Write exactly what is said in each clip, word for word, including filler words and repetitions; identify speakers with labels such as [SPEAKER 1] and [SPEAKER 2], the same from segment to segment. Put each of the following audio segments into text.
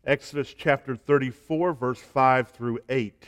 [SPEAKER 1] Exodus chapter thirty-four, verse five through eight.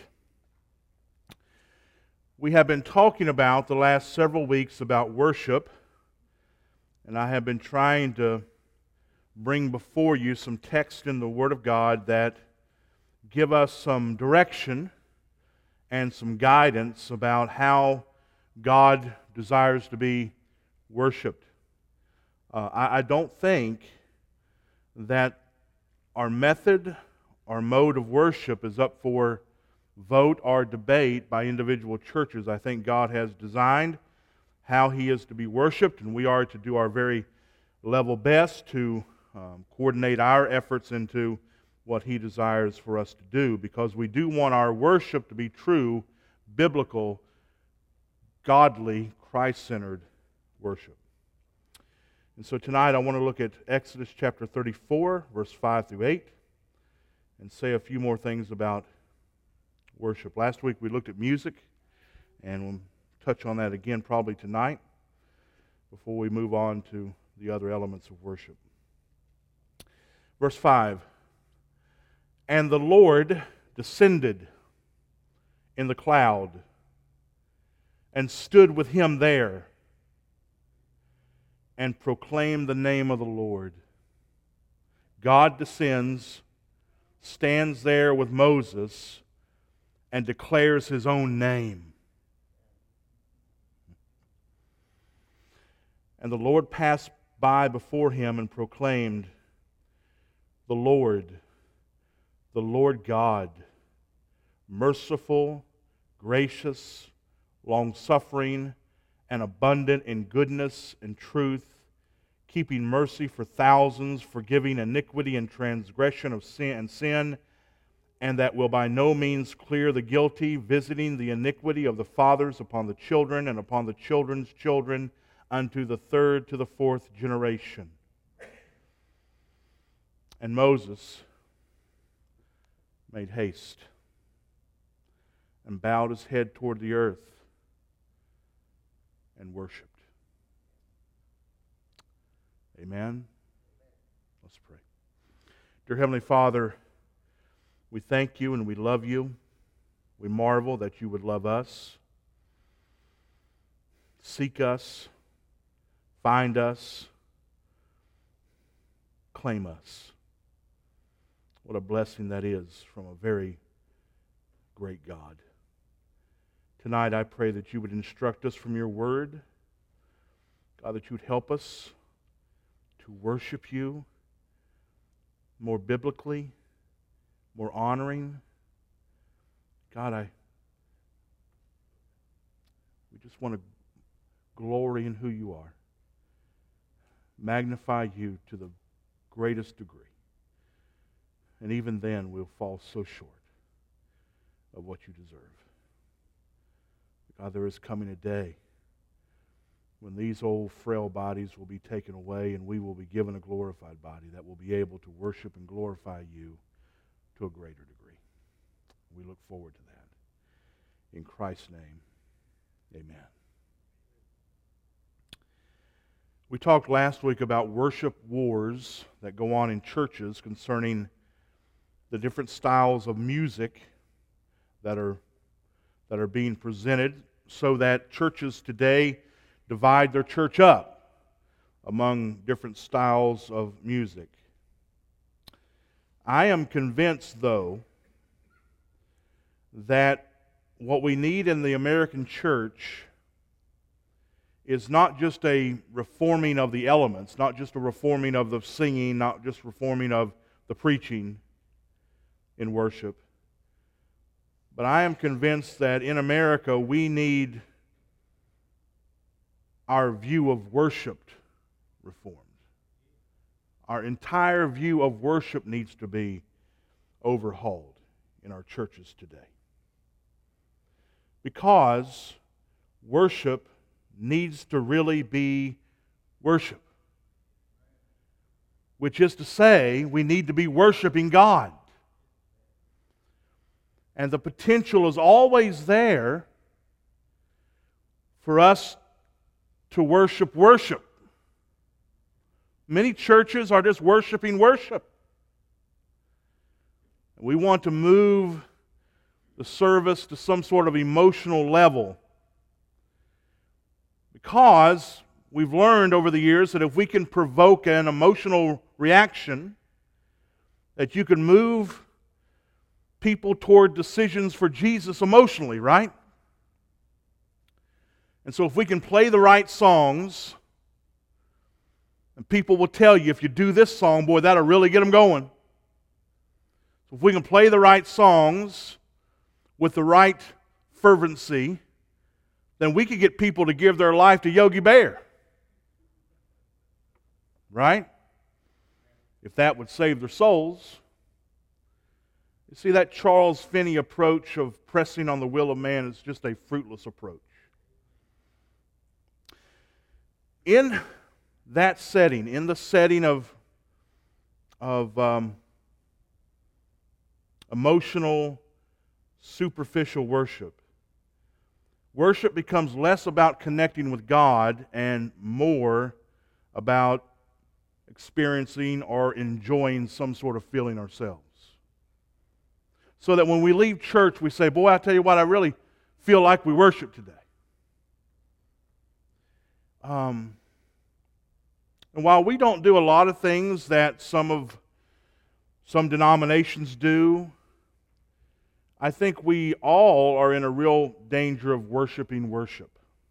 [SPEAKER 1] We have been talking about the last several weeks about worship, and I have been trying to bring before you some text in the Word of God that give us some direction and some guidance about how God desires to be worshiped. Uh, I, I don't think that our method, our mode of worship is up for vote or debate by individual churches. I think God has designed how He is to be worshiped, and we are to do our very level best to um, coordinate our efforts into what He desires for us to do, because we do want our worship to be true, biblical, godly, Christ-centered worship. And so tonight I want to look at Exodus chapter thirty-four, verse five through eight, and say a few more things about worship. Last week we looked at music, and we'll touch on that again probably tonight before we move on to the other elements of worship. Verse five, "And the Lord descended in the cloud and stood with him there, and proclaimed the name of the Lord." God descends, stands there with Moses, and declares His own name. "And the Lord passed by before him and proclaimed, The Lord, the Lord God, merciful, gracious, long-suffering, and abundant in goodness and truth, keeping mercy for thousands, forgiving iniquity and transgression of sin and sin, and that will by no means clear the guilty, visiting the iniquity of the fathers upon the children and upon the children's children unto the third to the fourth generation. And Moses made haste and bowed his head toward the earth and worshipped." Amen. Let's pray. Dear Heavenly Father, we thank You and we love You. We marvel that You would love us, seek us, find us, claim us. What a blessing that is from a very great God. Tonight I pray that You would instruct us from Your Word. God, that You would help us to worship You more biblically, more honoring. God, I we just want to glory in who You are. Magnify You to the greatest degree. And even then we'll fall so short of what You deserve. God, there is coming a day when these old frail bodies will be taken away and we will be given a glorified body that will be able to worship and glorify You to a greater degree. We look forward to that. In Christ's name, amen. We talked last week about worship wars that go on in churches concerning the different styles of music that are that are being presented, so that churches today divide their church up among different styles of music. I am convinced, though, that what we need in the American church is not just a reforming of the elements, not just a reforming of the singing, not just reforming of the preaching in worship, but I am convinced that in America we need our view of worship reformed. Our entire view of worship needs to be overhauled in our churches today. Because worship needs to really be worship. Which is to say, we need to be worshiping God. And the potential is always there for us to worship worship. Many churches are just worshiping worship. We want to move the service to some sort of emotional level, because we've learned over the years that if we can provoke an emotional reaction, that you can move people toward decisions for Jesus emotionally, right? And so if we can play the right songs, and people will tell you, if you do this song, boy, that'll really get them going. So if we can play the right songs with the right fervency, then we could get people to give their life to Yogi Bear. Right? If that would save their souls. You see, that Charles Finney approach of pressing on the will of man is just a fruitless approach. In that setting, in the setting of, of um, emotional, superficial worship, worship becomes less about connecting with God and more about experiencing or enjoying some sort of feeling ourselves. So that when we leave church, we say, boy, I tell you what, I really feel like we worship today. Um, and while we don't do a lot of things that some of some denominations do, I think we all are in a real danger of worshiping worship.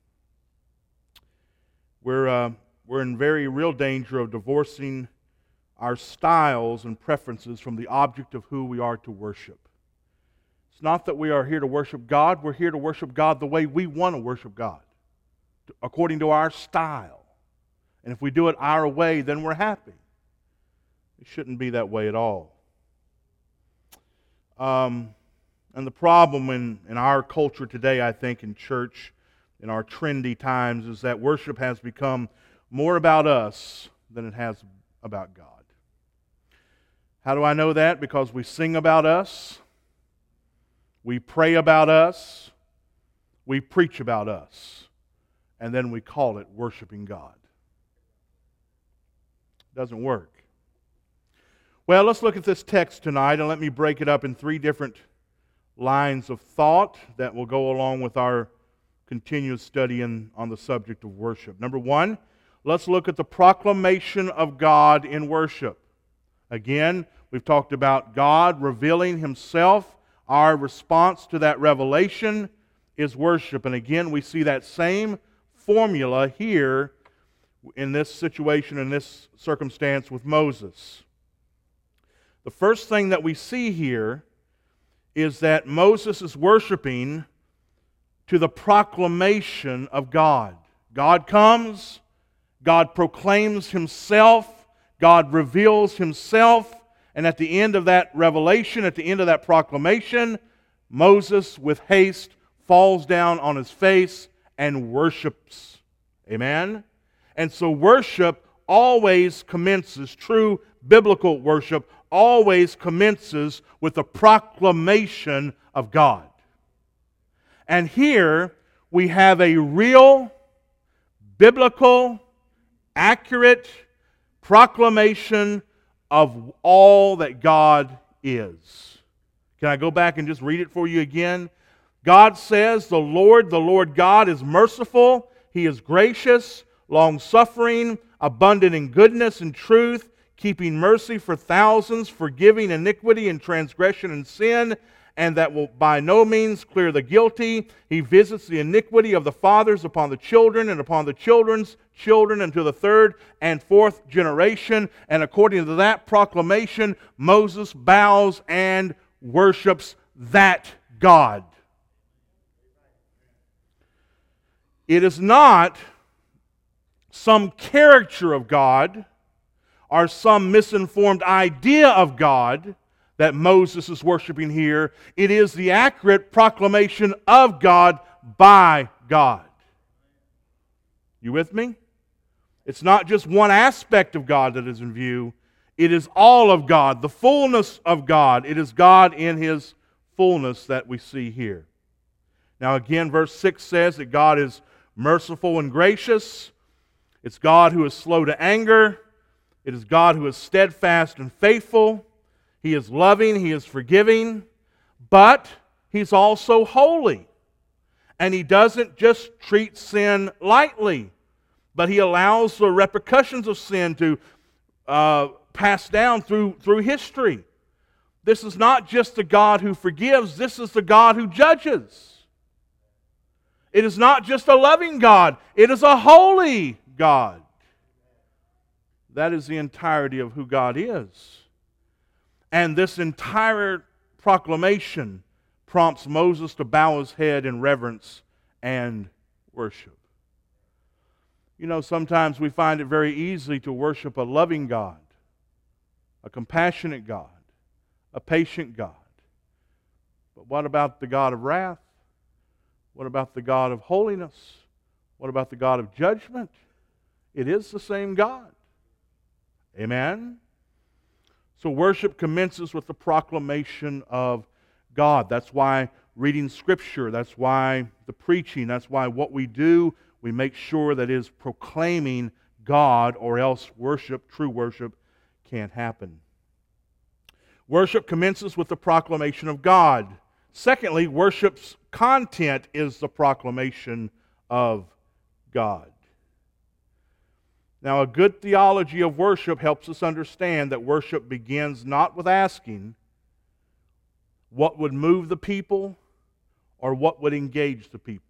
[SPEAKER 1] We're, uh, we're in very real danger of divorcing our styles and preferences from the object of who we are to worship. It's not that we are here to worship God. We're here to worship God the way we want to worship God, according to our style. And if we do it our way, then we're happy. It shouldn't be that way at all. Um, and the problem in, in our culture today, I think, in church, in our trendy times, is that worship has become more about us than it has about God. How do I know that? Because we sing about us, we pray about us, we preach about us, and then we call it worshiping God. Doesn't work. Well, let's look at this text tonight, and let me break it up in three different lines of thought that will go along with our continuous study in, on the subject of worship. Number one, let's look at the proclamation of God in worship. Again, we've talked about God revealing Himself. Our response to that revelation is worship. And again, we see that same formula here in this situation, in this circumstance with Moses. The first thing that we see here is that Moses is worshiping to the proclamation of God. God comes, God proclaims Himself, God reveals Himself, and at the end of that revelation, at the end of that proclamation, Moses, with haste, falls down on his face and worships. Amen? And so worship always commences, true biblical worship always commences with the proclamation of God. And here we have a real, biblical, accurate proclamation of all that God is. Can I go back and just read it for you again? God says, "The Lord, the Lord God is merciful, He is gracious, long-suffering, abundant in goodness and truth, keeping mercy for thousands, forgiving iniquity and transgression and sin, and that will by no means clear the guilty. He visits the iniquity of the fathers upon the children and upon the children's children unto the third and fourth generation." And according to that proclamation, Moses bows and worships that God. It is not some caricature of God or some misinformed idea of God that Moses is worshiping here. It is the accurate proclamation of God by God. You with me? It's not just one aspect of God that is in view. It is all of God, the fullness of God. It is God in His fullness that we see here. Now again, verse six says that God is merciful and gracious. It's God who is slow to anger. It is God who is steadfast and faithful. He is loving, He is forgiving, but He's also holy. And He doesn't just treat sin lightly, but He allows the repercussions of sin to uh, pass down through, through history. This is not just the God who forgives, this is the God who judges. It is not just a loving God, it is a holy God. That is the entirety of who God is. And this entire proclamation prompts Moses to bow his head in reverence and worship. You know, sometimes we find it very easy to worship a loving God, a compassionate God, a patient God. But what about the God of wrath? What about the God of holiness? What about the God of judgment? It is the same God. Amen? So worship commences with the proclamation of God. That's why reading Scripture, that's why the preaching, that's why what we do, we make sure that is proclaiming God, or else worship, true worship, can't happen. Worship commences with the proclamation of God. Secondly, worship's content is the proclamation of God. Now, a good theology of worship helps us understand that worship begins not with asking what would move the people or what would engage the people.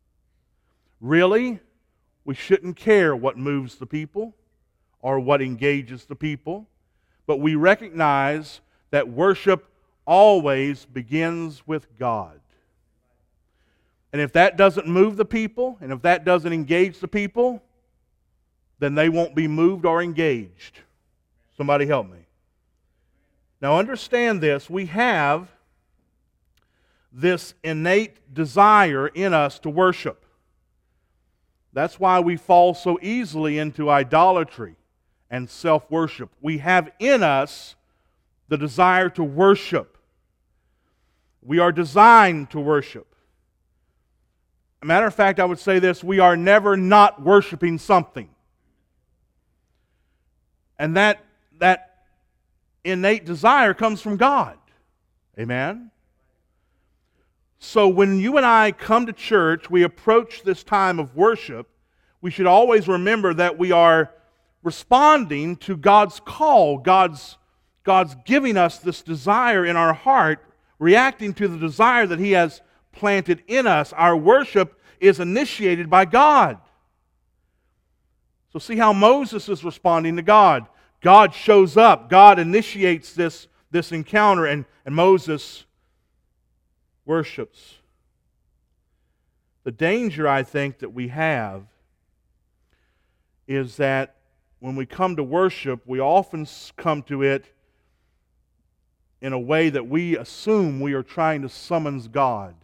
[SPEAKER 1] Really, we shouldn't care what moves the people or what engages the people, but we recognize that worship always begins with God. And if that doesn't move the people, and if that doesn't engage the people, then they won't be moved or engaged. Somebody help me. Now understand this, we have this innate desire in us to worship. That's why we fall so easily into idolatry and self-worship. We have in us the desire to worship. We are designed to worship. As a matter of fact, I would say this, we are never not worshiping something. And that, that innate desire comes from God. Amen? So when you and I come to church, we approach this time of worship, we should always remember that we are responding to God's call, God's, God's giving us this desire in our heart, reacting to the desire that He has planted in us. Our worship is initiated by God. So see how Moses is responding to God. God shows up. God initiates this, this encounter, and, and Moses worships. The danger, I think, that we have is that when we come to worship, we often come to it in a way that we assume we are trying to summons God.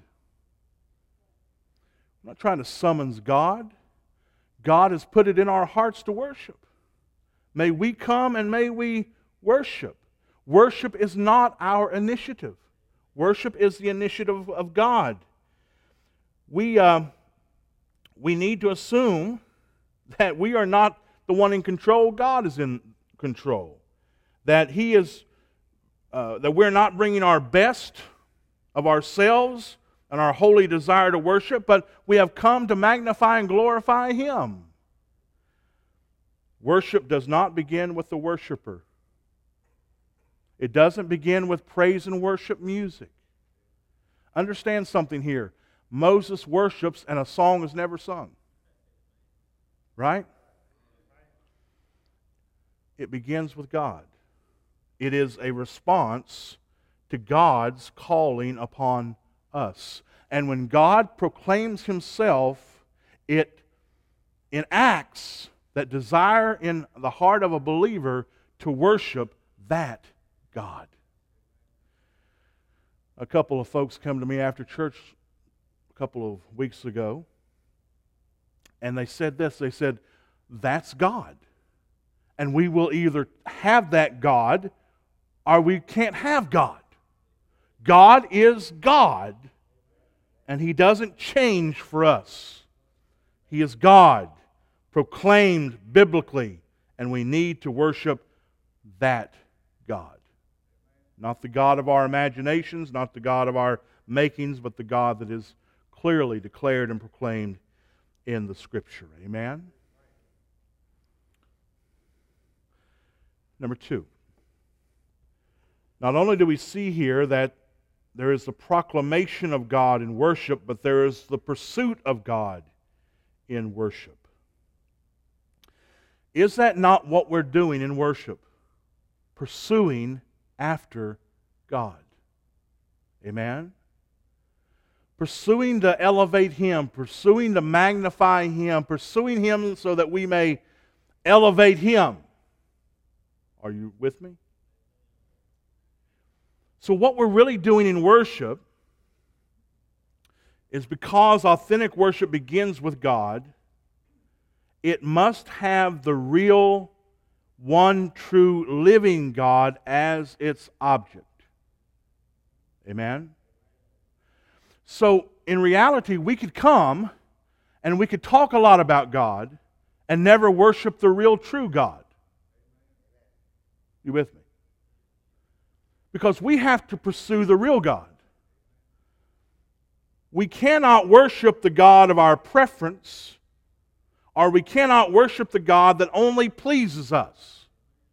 [SPEAKER 1] I'm not trying to summons God. God has put it in our hearts to worship. May we come and may we worship. Worship is not our initiative. Worship is the initiative of God. We, uh, we need to assume that we are not the one in control. God is in control. That He is, uh, that we're not bringing our best of ourselves and our holy desire to worship, but we have come to magnify and glorify Him. Worship does not begin with the worshiper. It doesn't begin with praise and worship music. Understand something here. Moses worships and a song is never sung. Right? It begins with God. It is a response to God's calling upon us. And when God proclaims Himself, it enacts that desire in the heart of a believer to worship that God. A couple of folks come to me after church a couple of weeks ago, and they said this, they said, that's God. And we will either have that God or we can't have God. God is God, and He doesn't change for us. He is God, proclaimed biblically, and we need to worship that God. Not the God of our imaginations, not the God of our makings, but the God that is clearly declared and proclaimed in the Scripture. Amen? Number two. Not only do we see here that there is the proclamation of God in worship, but there is the pursuit of God in worship. Is that not what we're doing in worship? Pursuing after God. Amen? Pursuing to elevate Him, pursuing to magnify Him, pursuing Him so that we may elevate Him. Are you with me? So what we're really doing in worship is, because authentic worship begins with God, it must have the real, one true living God as its object. Amen? So in reality, we could come and we could talk a lot about God and never worship the real true God. You with me? Because we have to pursue the real God. We cannot worship the God of our preference, or we cannot worship the God that only pleases us.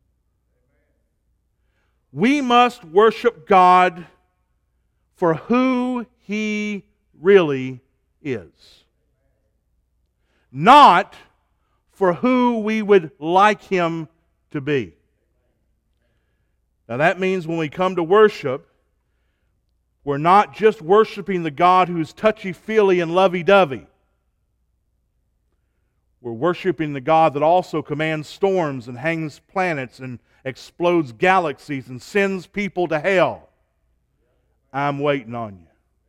[SPEAKER 1] We must worship God for who He really is, not for who we would like Him to be. Now that means when we come to worship, we're not just worshiping the God who's touchy-feely and lovey-dovey. We're worshiping the God that also commands storms and hangs planets and explodes galaxies and sends people to hell. I'm waiting on you.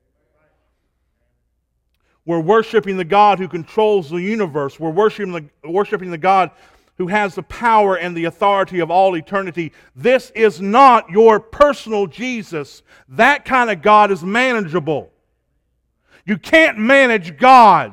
[SPEAKER 1] We're worshiping the God who controls the universe. We're worshiping the, worshiping the God who has the power and the authority of all eternity. This is not your personal Jesus. That kind of God is manageable. You can't manage God.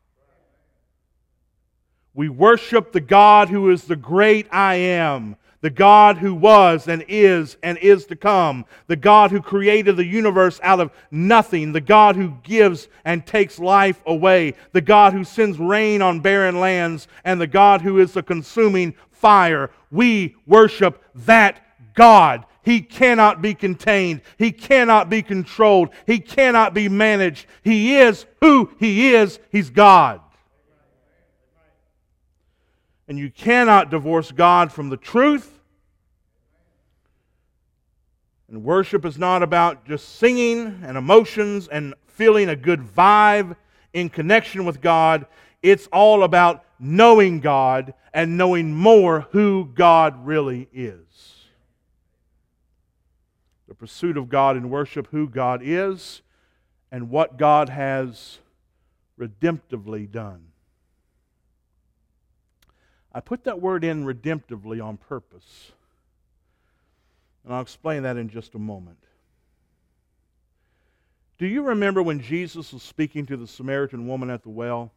[SPEAKER 1] We worship the God who is the great I am, the God who was and is and is to come, the God who created the universe out of nothing, the God who gives and takes life away, the God who sends rain on barren lands, and the God who is the consuming fire. We worship that God. He cannot be contained. He cannot be controlled. He cannot be managed. He is who He is. He's God. And you cannot divorce God from the truth. And worship is not about just singing and emotions and feeling a good vibe in connection with God. It's all about knowing God and knowing more who God really is. The pursuit of God in worship, who God is, and what God has redemptively done. I put that word in redemptively on purpose. And I'll explain that in just a moment. Do you remember when Jesus was speaking to the Samaritan woman at the well?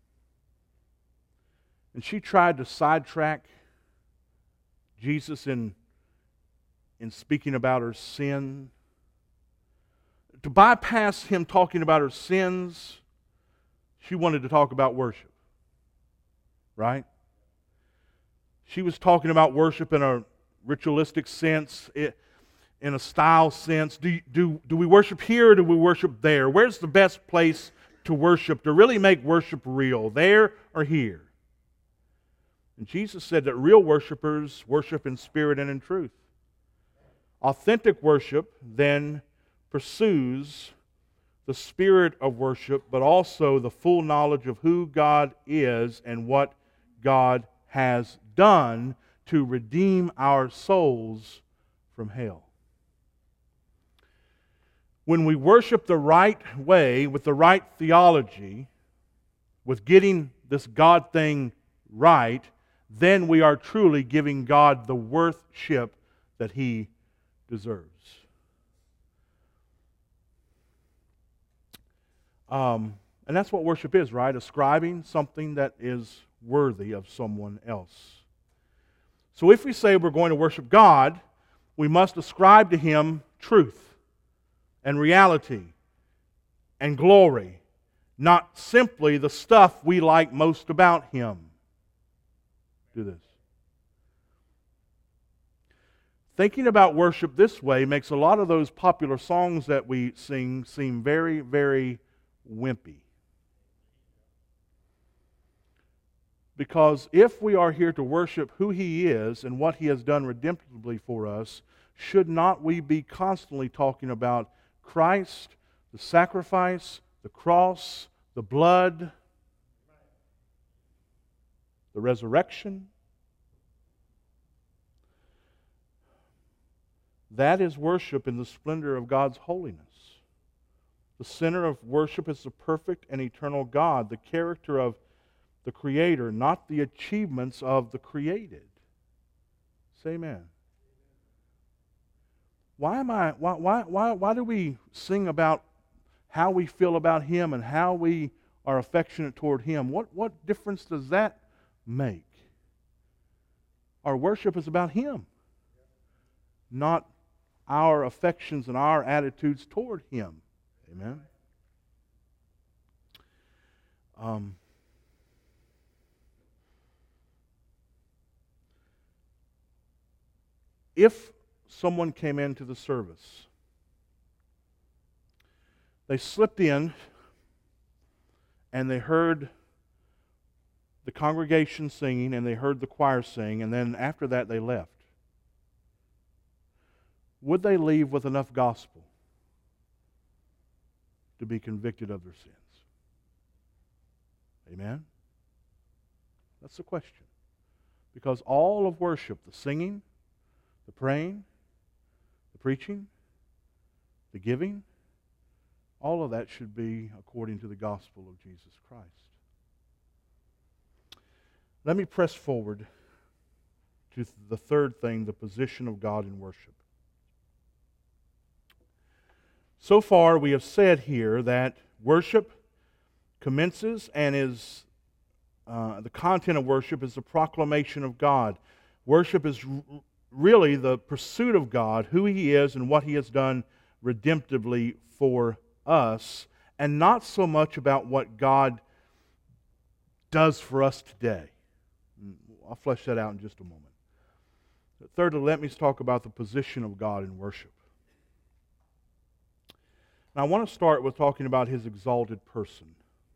[SPEAKER 1] And she tried to sidetrack Jesus in, in speaking about her sin. To bypass Him talking about her sins, she wanted to talk about worship. Right? She was talking about worship in a ritualistic sense, in a style sense. Do, do, do we worship here or do we worship there? Where's the best place to worship, to really make worship real, there or here? And Jesus said that real worshipers worship in spirit and in truth. Authentic worship then pursues the spirit of worship, but also the full knowledge of who God is and what God has done to redeem our souls from hell. When we worship the right way, with the right theology, with getting this God thing right, then we are truly giving God the worship that He deserves. Um, and that's what worship is, right? Ascribing something that is worthy of someone else. So if we say we're going to worship God, We must ascribe to Him truth and reality and glory, not simply the stuff we like most about Him. Do this. Thinking about worship this way makes a lot of those popular songs that we sing seem very, very wimpy. Because if we are here to worship who He is and what He has done redemptively for us, should not we be constantly talking about Christ, the sacrifice, the cross, the blood, the resurrection? That is worship in the splendor of God's holiness. The center of worship is the perfect and eternal God, the character of the Creator, not the achievements of the created. Say amen. Why am I why why why why do we sing about how we feel about Him and how we are affectionate toward Him? What what difference does that make? Our worship is about Him, not our affections and our attitudes toward Him. Amen. Um, if someone came into the service, they slipped in and they heard the congregation singing and they heard the choir sing, and then after that they left, would they leave with enough gospel to be convicted of their sins? Amen? That's the question. Because all of worship, the singing, the praying, the preaching, the giving, all of that should be according to the gospel of Jesus Christ. Let me press forward to the third thing, the position of God in worship. So far, we have said here that worship commences and is, uh, the content of worship is the proclamation of God. Worship is r- really the pursuit of God, who He is and what He has done redemptively for us, and not so much about what God does for us today. I'll flesh that out in just a moment. But thirdly, let me talk about the position of God in worship. Now, I want to start with talking about His exalted person.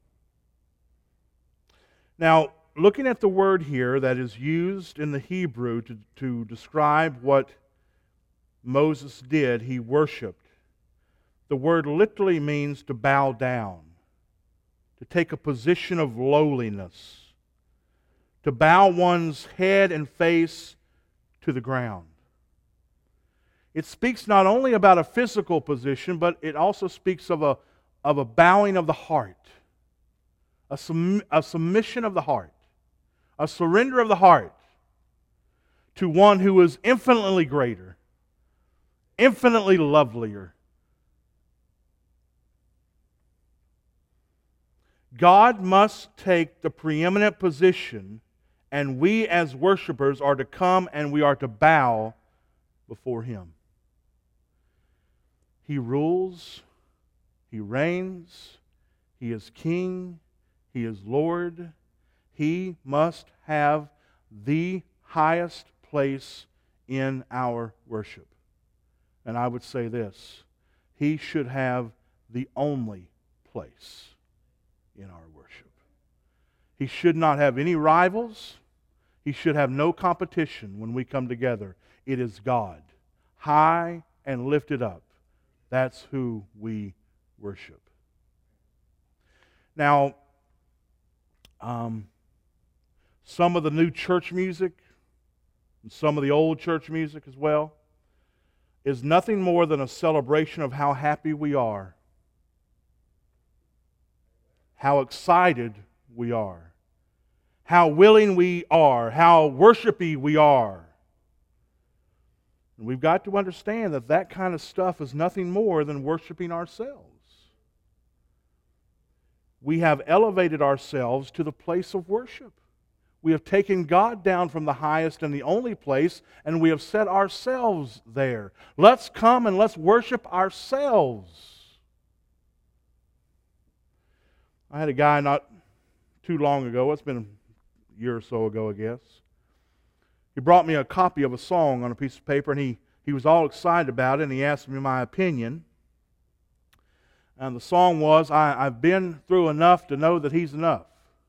[SPEAKER 1] Now, looking at the word here that is used in the Hebrew to, to describe what Moses did, he worshiped. The word literally means to bow down, to take a position of lowliness, to bow one's head and face to the ground. It speaks not only about a physical position, but it also speaks of a, of a bowing of the heart, a, sum, a submission of the heart, a surrender of the heart to one who is infinitely greater, infinitely lovelier. God must take the preeminent position, and we as worshipers are to come and we are to bow before Him. He rules, He reigns, He is King, He is Lord. He must have the highest place in our worship. And I would say this, He should have the only place in our worship. He should not have any rivals. He should have no competition when we come together. It is God, high and lifted up. That's who we worship. Now, um, some of the new church music, and some of the old church music as well, is nothing more than a celebration of how happy we are, how excited we are, how willing we are, how worshipy we are. And we've got to understand that that kind of stuff is nothing more than worshiping ourselves. We have elevated ourselves to the place of worship. We have taken God down from the highest and the only place, and we have set ourselves there. Let's come and let's worship ourselves. I had a guy not too long ago, it's been a year or so ago, I guess. He brought me a copy of a song on a piece of paper, and he, he was all excited about it, and he asked me my opinion. And the song was, I, I've been through enough to know that He's enough.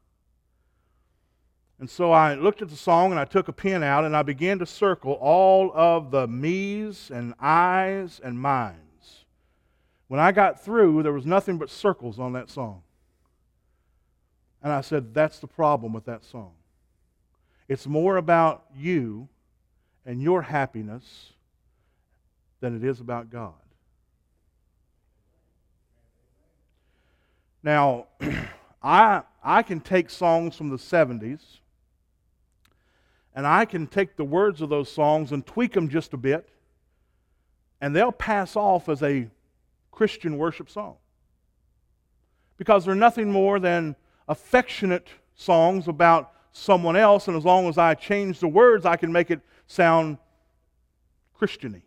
[SPEAKER 1] And so I looked at the song, and I took a pen out, and I began to circle all of the me's and I's and mine's. When I got through, there was nothing but circles on that song. And I said, that's the problem with that song. It's more about you and your happiness than it is about God. Now, I I can take songs from the seventies, and I can take the words of those songs and tweak them just a bit, and they'll pass off as a Christian worship song. Because they're nothing more than affectionate songs about someone else, and as long as I change the words, I can make it sound Christian-y.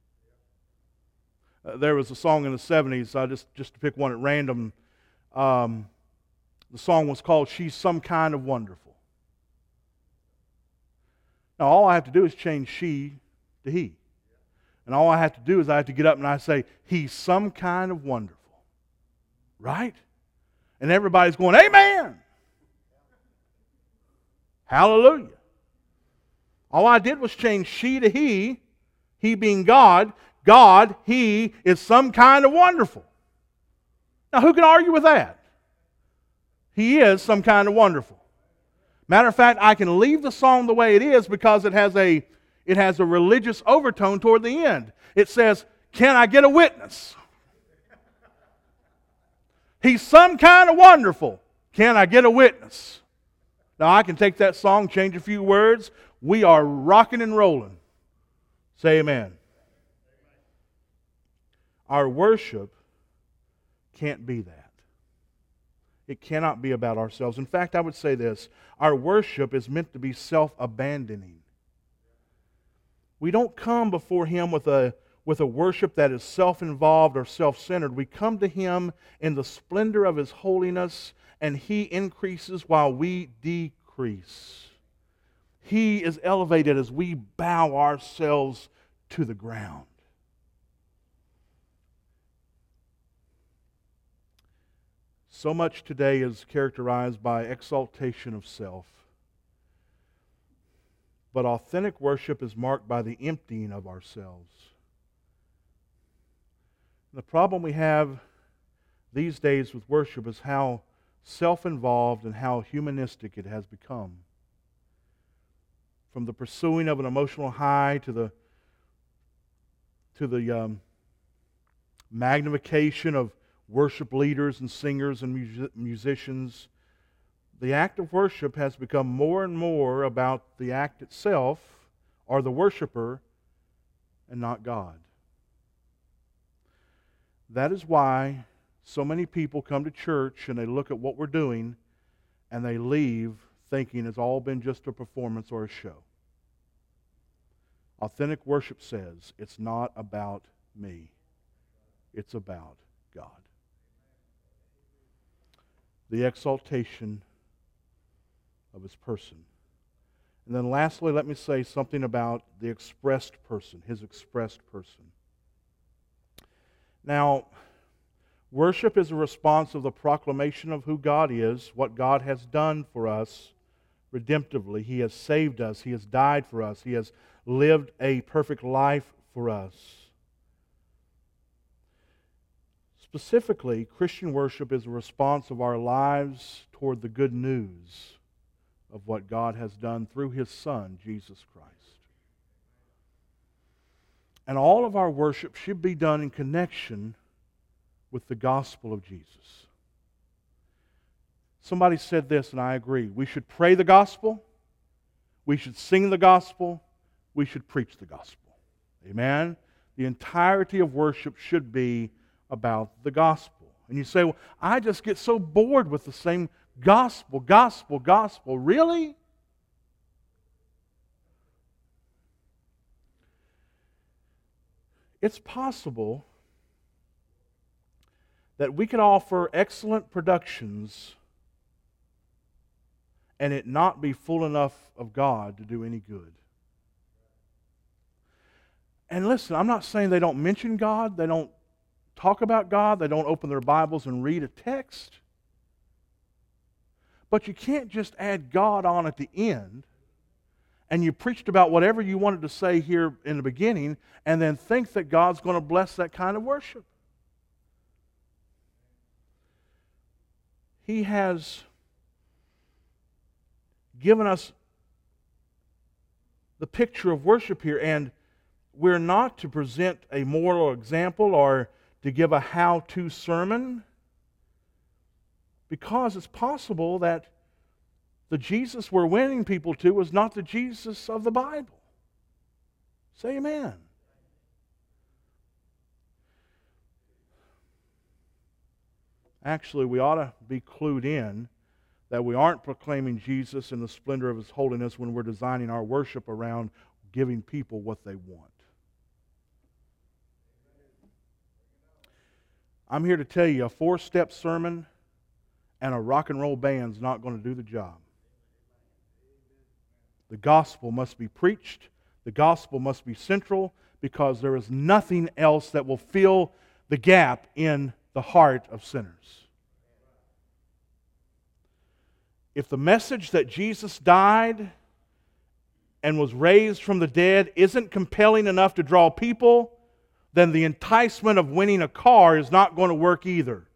[SPEAKER 1] Uh, there was a song in the seventies, I just, just to pick one at random, um, the song was called She's Some Kind of Wonderful. Now all I have to do is change she to he. And all I have to do is I have to get up and I say, He's some kind of wonderful. Right? And everybody's going, amen! Hallelujah. All I did was change she to he, he being God. God, He, is some kind of wonderful. Now who can argue with that? He is some kind of wonderful. Matter of fact, I can leave the song the way it is because it has a, it has a religious overtone toward the end. It says, can I get a witness? He's some kind of wonderful. Can I get a witness? Now I can take that song, change a few words. We are rocking and rolling. Say amen. Our worship can't be that. It cannot be about ourselves. In fact, I would say this. Our worship is meant to be self-abandoning. We don't come before Him with a, with a worship that is self-involved or self-centered. We come to Him in the splendor of His holiness, and He increases while we decrease. He is elevated as we bow ourselves to the ground. So much today is characterized by exaltation of self. But authentic worship is marked by the emptying of ourselves. The problem we have these days with worship is how self-involved and how humanistic it has become. From the pursuing of an emotional high to the to the um, magnification of worship leaders and singers and music- musicians, the act of worship has become more and more about the act itself or the worshiper and not God. That is why so many people come to church and they look at what we're doing and they leave thinking it's all been just a performance or a show. Authentic worship says it's not about me. It's about God. The exaltation of His person. And then lastly, let me say something about the expressed person, His expressed person. Now, worship is a response of the proclamation of who God is, what God has done for us redemptively. He has saved us. He has died for us. He has lived a perfect life for us. Specifically, Christian worship is a response of our lives toward the good news of what God has done through His Son, Jesus Christ. And all of our worship should be done in connection with the gospel of Jesus. Somebody said this, and I agree. We should pray the gospel, we should sing the gospel, we should preach the gospel. Amen? The entirety of worship should be about the gospel. And you say, well, I just get so bored with the same gospel, gospel, gospel. Really? it's possible that we could offer excellent productions and it not be full enough of God to do any good. And listen, I'm not saying they don't mention God, they don't talk about God, they don't open their Bibles and read a text. But you can't just add God on at the end and you preached about whatever you wanted to say here in the beginning and then think that God's going to bless that kind of worship. He has given us the picture of worship here, and we're not to present a moral example or to give a how-to sermon, because it's possible that the Jesus we're winning people to is not the Jesus of the Bible. Say amen. Actually, we ought to be clued in that we aren't proclaiming Jesus in the splendor of His holiness when we're designing our worship around giving people what they want. I'm here to tell you, a four-step sermon and a rock and roll band's not going to do the job. The gospel must be preached. The gospel must be central, because there is nothing else that will fill the gap in the heart of sinners. If the message that Jesus died and was raised from the dead isn't compelling enough to draw people, then the enticement of winning a car is not going to work either.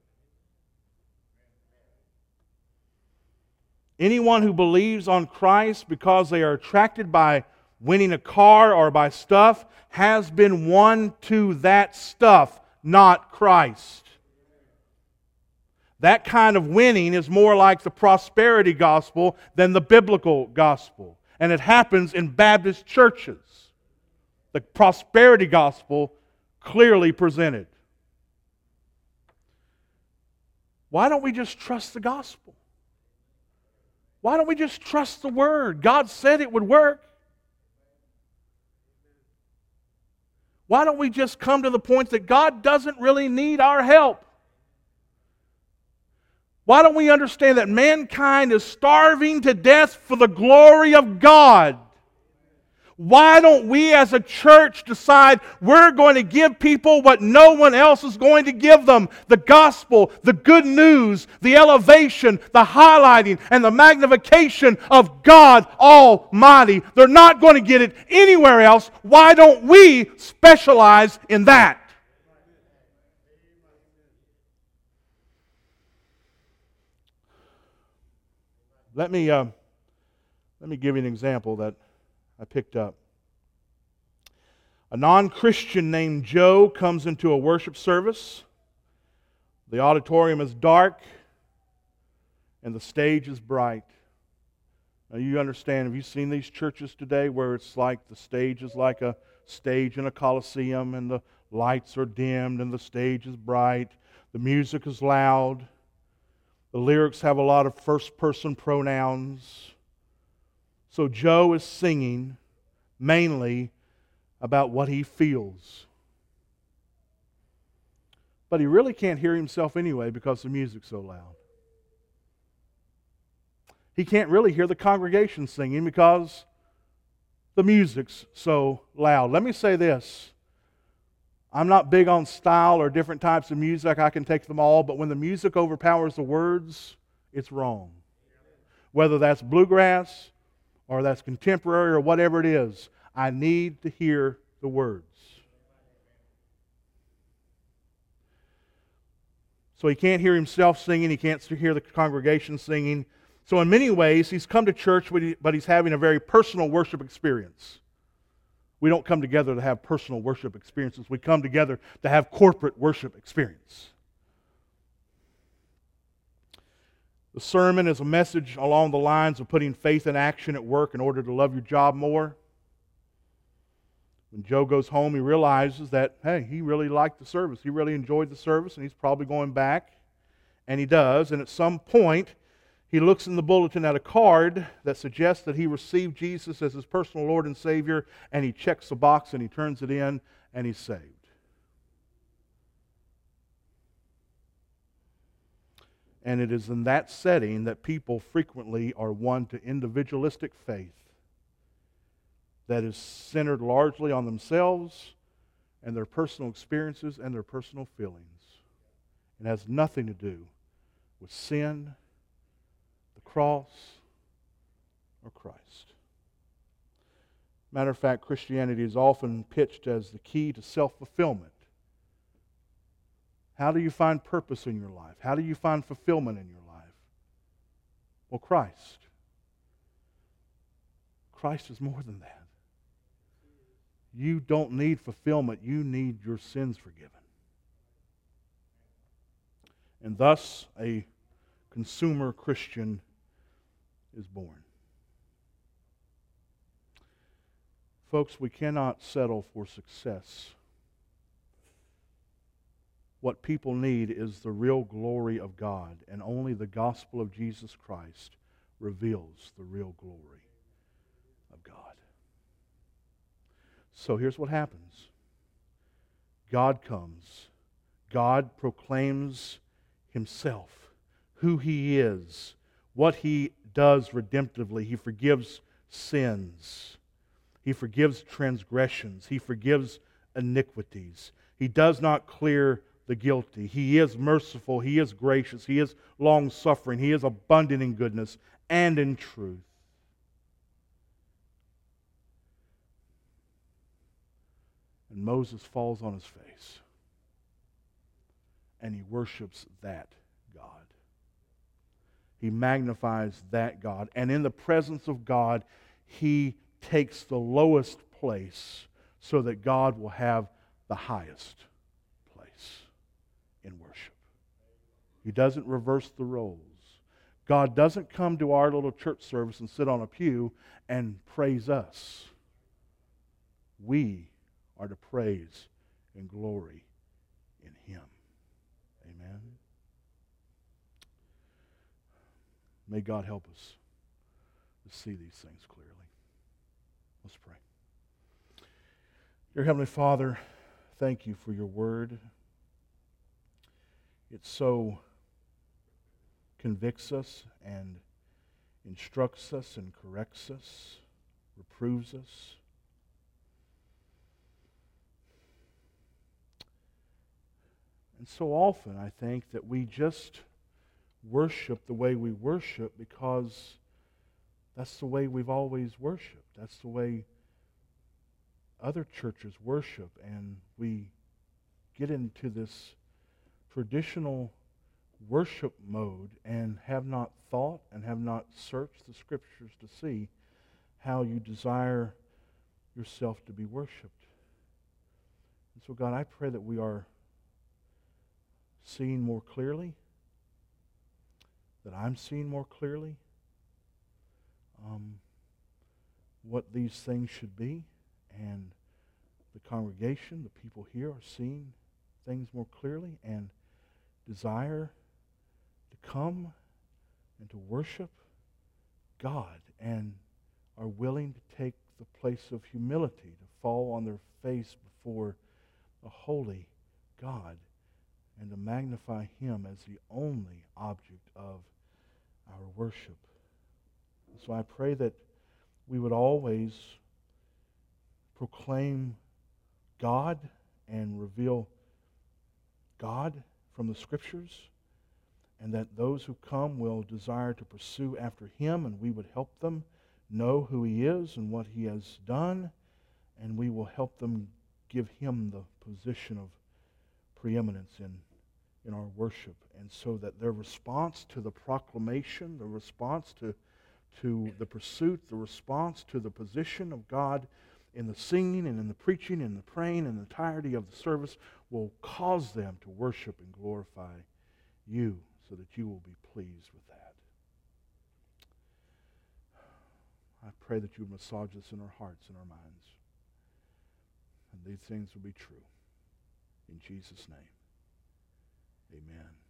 [SPEAKER 1] Anyone who believes on Christ because they are attracted by winning a car or by stuff has been won to that stuff, not Christ. That kind of winning is more like the prosperity gospel than the biblical gospel. And it happens in Baptist churches. The prosperity gospel clearly presented. Why don't we just trust the gospel? Why don't we just trust the Word? God said it would work. Why don't we just come to the point that God doesn't really need our help? Why don't we understand that mankind is starving to death for the glory of God? Why don't we as a church decide we're going to give people what no one else is going to give them? The gospel, the good news, the elevation, the highlighting, and the magnification of God Almighty. They're not going to get it anywhere else. Why don't we specialize in that? Let me, uh, let me give you an example that I picked up. A non-Christian named Joe comes into a worship service. The auditorium is dark and the stage is bright. Now you understand, have you seen these churches today where it's like the stage is like a stage in a coliseum and the lights are dimmed and the stage is bright, the music is loud, the lyrics have a lot of first-person pronouns. So Joe is singing mainly about what he feels. But he really can't hear himself anyway because the music's so loud. He can't really hear the congregation singing because the music's so loud. Let me say this. I'm not big on style or different types of music. I can take them all, but when the music overpowers the words, it's wrong. Whether that's bluegrass or that's contemporary or whatever it is, I need to hear the words. So he can't hear himself singing, he can't hear the congregation singing. So in many ways, he's come to church, but he's having a very personal worship experience. We don't come together to have personal worship experiences. We come together to have corporate worship experience. The sermon is a message along the lines of putting faith in action at work in order to love your job more. When Joe goes home, he realizes that, hey, he really liked the service. He really enjoyed the service, and he's probably going back. And he does. And at some point, he looks in the bulletin at a card that suggests that he received Jesus as his personal Lord and Savior, and he checks the box and he turns it in, and he's saved. And it is in that setting that people frequently are won to individualistic faith that is centered largely on themselves and their personal experiences and their personal feelings. It has nothing to do with sin, the cross, or Christ. Matter of fact, Christianity is often pitched as the key to self-fulfillment. How do you find purpose in your life? How do you find fulfillment in your life? Well, Christ. Christ is more than that. You don't need fulfillment. You need your sins forgiven. And thus, a consumer Christian is born. Folks, we cannot settle for success. What people need is the real glory of God, and only the gospel of Jesus Christ reveals the real glory of God. So here's what happens. God comes. God proclaims Himself, who He is, what He does redemptively. He forgives sins. He forgives transgressions. He forgives iniquities. He does not clear the guilty. He is merciful. He is gracious. He is long-suffering. He is abundant in goodness and in truth. And Moses falls on his face, and he worships that God. He magnifies that God. And in the presence of God, he takes the lowest place so that God will have the highest place in worship. He doesn't reverse the roles. God doesn't come to our little church service and sit on a pew and praise us. We are to praise and glory in Him. Amen. May God help us to see these things clearly. Let's pray. Dear Heavenly Father, thank you for your word. It so convicts us and instructs us and corrects us, reproves us. And so often I think that we just worship the way we worship because that's the way we've always worshiped. That's the way other churches worship, and we get into this traditional worship mode and have not thought and have not searched the Scriptures to see how you desire yourself to be worshiped. And so, God, I pray that we are seeing more clearly, that I'm seeing more clearly um, what these things should be, and the congregation, the people here are seeing things more clearly and desire to come and to worship God and are willing to take the place of humility, to fall on their face before a holy God and to magnify Him as the only object of our worship. So I pray that we would always proclaim God and reveal God from the Scriptures, and that those who come will desire to pursue after Him, and we would help them know who He is and what He has done, and we will help them give Him the position of preeminence in, in our worship, and so that their response to the proclamation, the response to, to the pursuit, the response to the position of God in the singing and in the preaching and the praying and the entirety of the service will cause them to worship and glorify you, so that you will be pleased with that. I pray that you would massage this in our hearts and our minds, and these things will be true. In Jesus' name, amen.